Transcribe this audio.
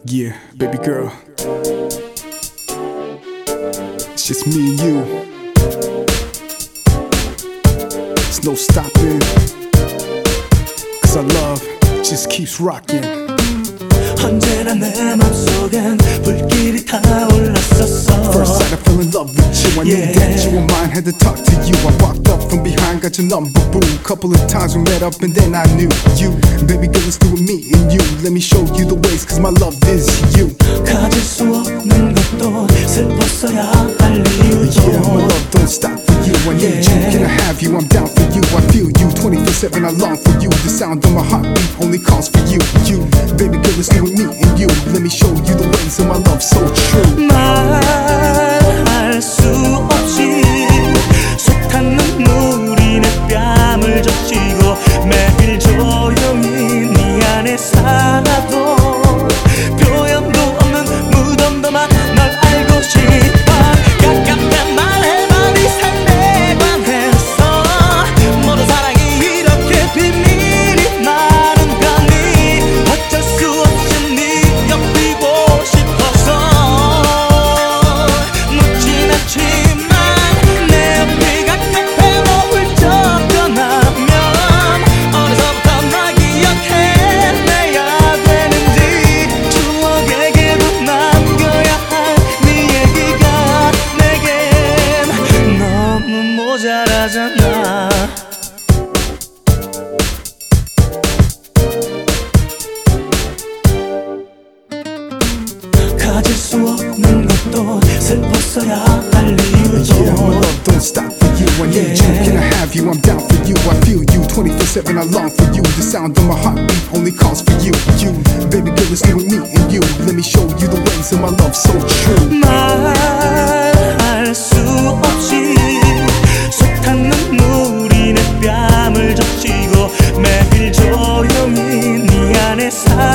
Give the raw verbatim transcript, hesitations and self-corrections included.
Yeah, baby girl, it's just me and you. There's no stopping, cause our love just keeps rocking. 언제나 내 맘속엔 불길이 타올랐었어. First sight I fell in love with you. I Yeah. knew that you were mine, had to talk to you. I walked up from behind, got your number, boo. Couple of times we met up and then I knew you. Baby girl, let's do it, me and you. Let me show you the ways, cause my love is you. 가질 수 없는 것도 슬펐어야 할 이유도. Yeah, my love don't stop for you. I need you, can I have you? I'm down for you. I feel you, twenty-four seven I long for you. The sound of my heartbeat only calls for you. You, baby girl, let's do it, me and you. Let me show you the ways of my love so true. 말할 수 없이 솟한 눈물이 내 뺨을 적시고 매일 조용히 네 안에 살아도 표현도 없는 무덤덤한 널 알고 싶어. 가깝게 말해봐 네 삶에 관해서 모든 사랑이 이렇게 비밀이 많은 거니 어쩔 수 없이 네 옆이고 싶어서 묻진 않지만 내 옆이 가깝게 너 훌쩍 떠나면 어느서부터 널 기억해내야 되는지 추억에게도 남겨야 할 네 얘기가 내겐 너무 모자라잖아. 가질 수 없는 것도 슬펐어야 할 이유도. Yeah, my love don't stop for you. I need you, can I have you? I'm down for you. I feel you, twenty-four seven I long for you. The sound of my heartbeat only calls for you. You, baby girl, let's do it, me and you. Let me show you the ways of my love so true. 말할 수 없이 솟한 눈물이 내 뺨을 적시고 매일 조용히 네 안에 살